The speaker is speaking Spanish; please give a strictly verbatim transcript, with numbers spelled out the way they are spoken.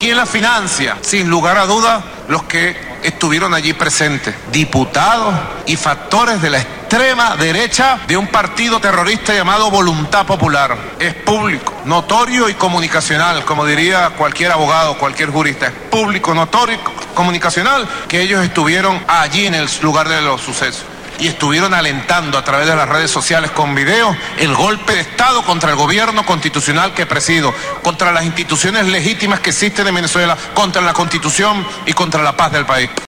¿Quién la financia? Sin lugar a dudas, los que estuvieron allí presentes, diputados y factores de la extrema derecha de un partido terrorista llamado Voluntad Popular. Es público, notorio y comunicacional, como diría cualquier abogado, cualquier jurista. Es público, notorio y comunicacional que ellos estuvieron allí en el lugar de los sucesos y estuvieron alentando a través de las redes sociales con videos el golpe de Estado contra el gobierno constitucional que presido, contra las instituciones legítimas que existen en Venezuela, contra la Constitución y contra la paz del país.